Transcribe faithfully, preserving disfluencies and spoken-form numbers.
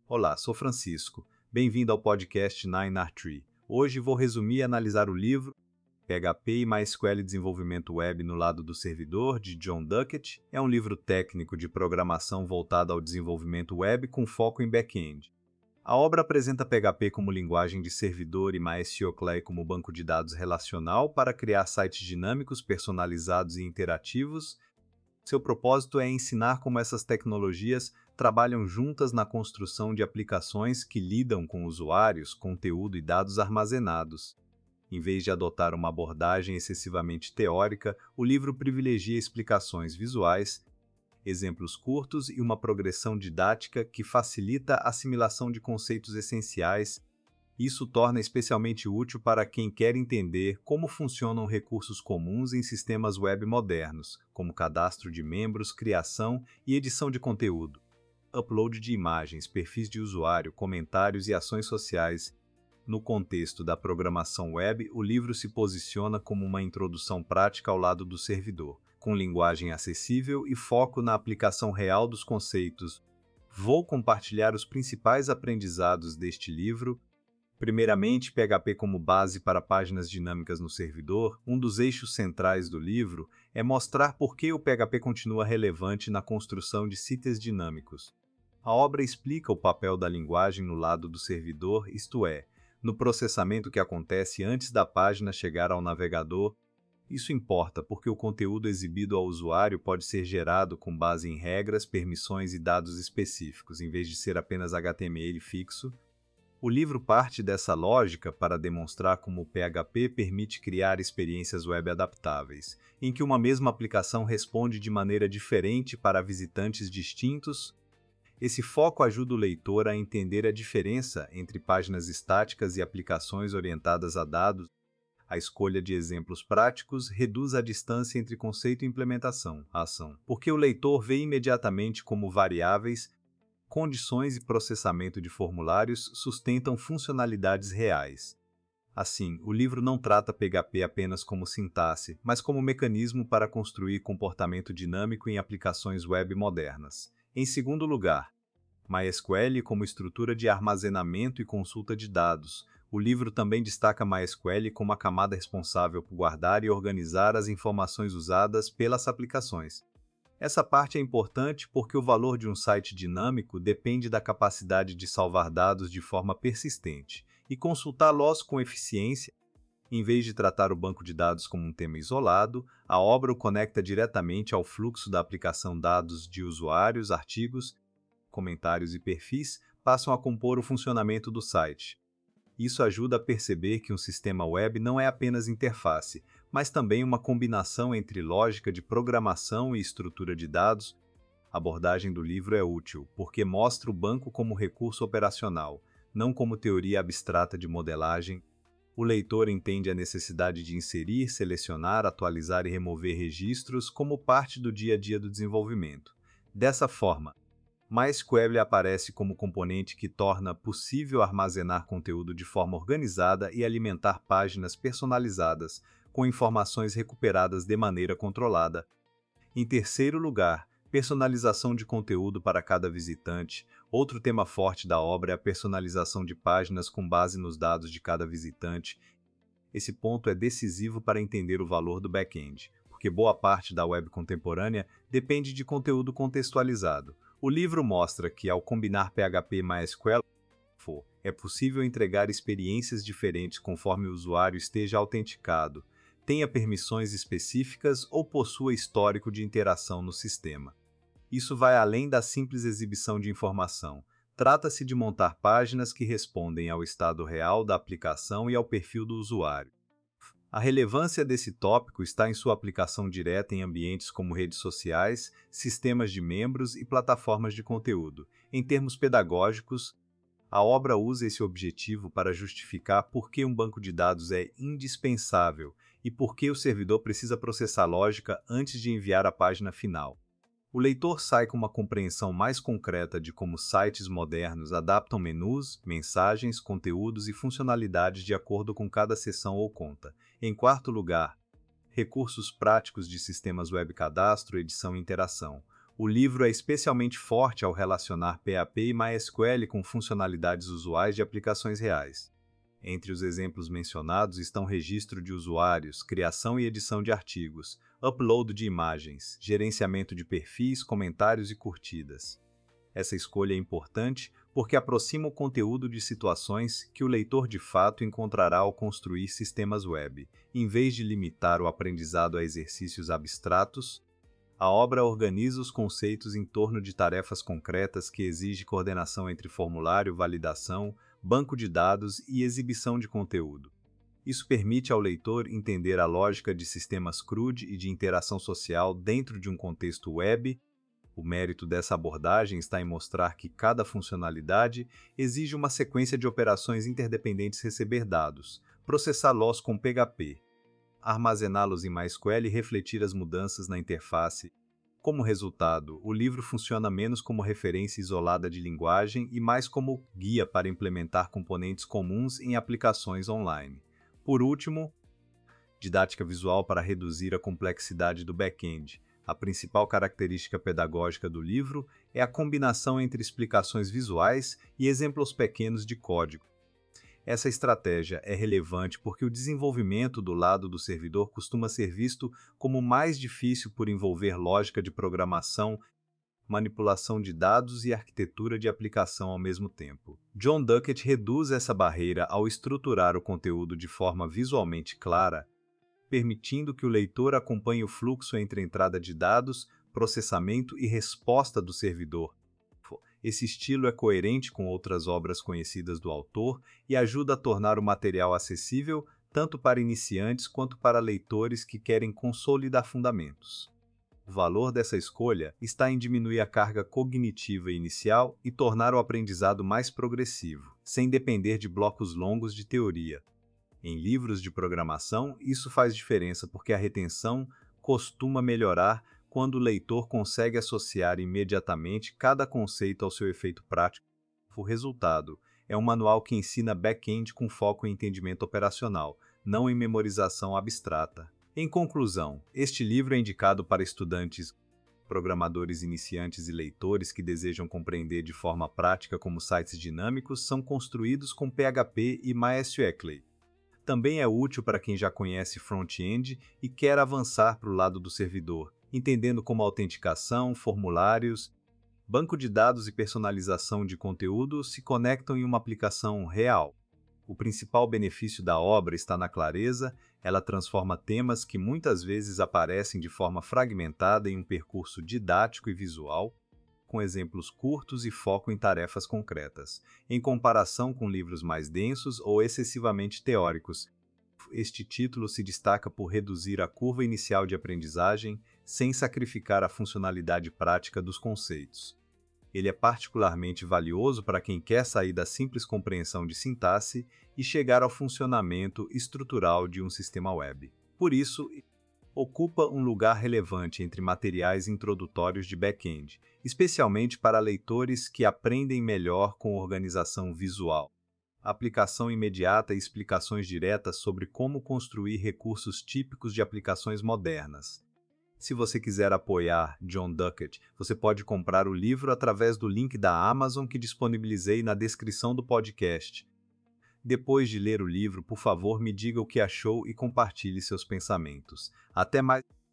Olá, sou Francisco. Bem-vindo ao podcast nine R Tree. Hoje vou resumir e analisar o livro P H P e MySQL Desenvolvimento Web no lado do servidor, de John Duckett. É um livro técnico de programação voltado ao desenvolvimento web com foco em back-end. A obra apresenta P H P como linguagem de servidor e MySQL como banco de dados relacional para criar sites dinâmicos, personalizados e interativos. Seu propósito é ensinar como essas tecnologias trabalham juntas na construção de aplicações que lidam com usuários, conteúdo e dados armazenados. Em vez de adotar uma abordagem excessivamente teórica, o livro privilegia explicações visuais, exemplos curtos e uma progressão didática que facilita a assimilação de conceitos essenciais. Isso torna especialmente útil para quem quer entender como funcionam recursos comuns em sistemas web modernos, como cadastro de membros, criação e edição de conteúdo, upload de imagens, perfis de usuário, comentários e ações sociais. No contexto da programação web, o livro se posiciona como uma introdução prática ao lado do servidor, com linguagem acessível e foco na aplicação real dos conceitos. Vou compartilhar os principais aprendizados deste livro. Primeiramente, P H P como base para páginas dinâmicas no servidor. Um dos eixos centrais do livro é mostrar por que o P H P continua relevante na construção de sites dinâmicos. A obra explica o papel da linguagem no lado do servidor, isto é, no processamento que acontece antes da página chegar ao navegador. Isso importa porque o conteúdo exibido ao usuário pode ser gerado com base em regras, permissões e dados específicos, em vez de ser apenas H T M L fixo. O livro parte dessa lógica para demonstrar como o P H P permite criar experiências web adaptáveis, em que uma mesma aplicação responde de maneira diferente para visitantes distintos. Esse foco ajuda o leitor a entender a diferença entre páginas estáticas e aplicações orientadas a dados. A escolha de exemplos práticos reduz a distância entre conceito e implementação, a ação, porque o leitor vê imediatamente como variáveis, condições e processamento de formulários sustentam funcionalidades reais. Assim, o livro não trata P H P apenas como sintaxe, mas como mecanismo para construir comportamento dinâmico em aplicações web modernas. Em segundo lugar, MySQL como estrutura de armazenamento e consulta de dados. O livro também destaca MySQL como a camada responsável por guardar e organizar as informações usadas pelas aplicações. Essa parte é importante porque o valor de um site dinâmico depende da capacidade de salvar dados de forma persistente e consultá-los com eficiência. Em vez de tratar o banco de dados como um tema isolado, a obra o conecta diretamente ao fluxo da aplicação. Dados de usuários, artigos, comentários e perfis passam a compor o funcionamento do site. Isso ajuda a perceber que um sistema web não é apenas interface, mas também uma combinação entre lógica de programação e estrutura de dados. A abordagem do livro é útil, porque mostra o banco como recurso operacional, não como teoria abstrata de modelagem. O leitor entende a necessidade de inserir, selecionar, atualizar e remover registros como parte do dia a dia do desenvolvimento. Dessa forma, MySQL aparece como componente que torna possível armazenar conteúdo de forma organizada e alimentar páginas personalizadas, com informações recuperadas de maneira controlada. Em terceiro lugar, personalização de conteúdo para cada visitante. Outro tema forte da obra é a personalização de páginas com base nos dados de cada visitante. Esse ponto é decisivo para entender o valor do back-end, porque boa parte da web contemporânea depende de conteúdo contextualizado. O livro mostra que, ao combinar P H P e MySQL, é possível entregar experiências diferentes conforme o usuário esteja autenticado, tenha permissões específicas ou possua histórico de interação no sistema. Isso vai além da simples exibição de informação. Trata-se de montar páginas que respondem ao estado real da aplicação e ao perfil do usuário. A relevância desse tópico está em sua aplicação direta em ambientes como redes sociais, sistemas de membros e plataformas de conteúdo. Em termos pedagógicos, a obra usa esse objetivo para justificar por que um banco de dados é indispensável e por que o servidor precisa processar lógica antes de enviar a página final. O leitor sai com uma compreensão mais concreta de como sites modernos adaptam menus, mensagens, conteúdos e funcionalidades de acordo com cada seção ou conta. Em quarto lugar, recursos práticos de sistemas web cadastro, edição e interação. O livro é especialmente forte ao relacionar P H P e MySQL com funcionalidades usuais de aplicações reais. Entre os exemplos mencionados estão registro de usuários, criação e edição de artigos, upload de imagens, gerenciamento de perfis, comentários e curtidas. Essa escolha é importante porque aproxima o conteúdo de situações que o leitor de fato encontrará ao construir sistemas web, em vez de limitar o aprendizado a exercícios abstratos. A obra organiza os conceitos em torno de tarefas concretas que exigem coordenação entre formulário, validação, banco de dados e exibição de conteúdo. Isso permite ao leitor entender a lógica de sistemas CRUD e de interação social dentro de um contexto web. O mérito dessa abordagem está em mostrar que cada funcionalidade exige uma sequência de operações interdependentes: receber dados, processá-los com P H P, armazená-los em MySQL e refletir as mudanças na interface. Como resultado, o livro funciona menos como referência isolada de linguagem e mais como guia para implementar componentes comuns em aplicações online. Por último, didática visual para reduzir a complexidade do back-end. A principal característica pedagógica do livro é a combinação entre explicações visuais e exemplos pequenos de código. Essa estratégia é relevante porque o desenvolvimento do lado do servidor costuma ser visto como mais difícil por envolver lógica de programação, manipulação de dados e arquitetura de aplicação ao mesmo tempo. John Duckett reduz essa barreira ao estruturar o conteúdo de forma visualmente clara, permitindo que o leitor acompanhe o fluxo entre entrada de dados, processamento e resposta do servidor. Esse estilo é coerente com outras obras conhecidas do autor e ajuda a tornar o material acessível tanto para iniciantes quanto para leitores que querem consolidar fundamentos. O valor dessa escolha está em diminuir a carga cognitiva inicial e tornar o aprendizado mais progressivo, sem depender de blocos longos de teoria. Em livros de programação, isso faz diferença porque a retenção costuma melhorar quando o leitor consegue associar imediatamente cada conceito ao seu efeito prático. O resultado é um manual que ensina back-end com foco em entendimento operacional, não em memorização abstrata. Em conclusão, este livro é indicado para estudantes, programadores iniciantes e leitores que desejam compreender de forma prática como sites dinâmicos são construídos com P H P e MySQL. Também é útil para quem já conhece front-end e quer avançar para o lado do servidor, entendendo como autenticação, formulários, banco de dados e personalização de conteúdo se conectam em uma aplicação real. O principal benefício da obra está na clareza. Ela transforma temas que muitas vezes aparecem de forma fragmentada em um percurso didático e visual, com exemplos curtos e foco em tarefas concretas, em comparação com livros mais densos ou excessivamente teóricos. Este título se destaca por reduzir a curva inicial de aprendizagem sem sacrificar a funcionalidade prática dos conceitos. Ele é particularmente valioso para quem quer sair da simples compreensão de sintaxe e chegar ao funcionamento estrutural de um sistema web. Por isso, ocupa um lugar relevante entre materiais introdutórios de back-end, especialmente para leitores que aprendem melhor com organização visual, aplicação imediata e explicações diretas sobre como construir recursos típicos de aplicações modernas. Se você quiser apoiar John Duckett, você pode comprar o livro através do link da Amazon que disponibilizei na descrição do podcast. Depois de ler o livro, por favor, me diga o que achou e compartilhe seus pensamentos. Até mais!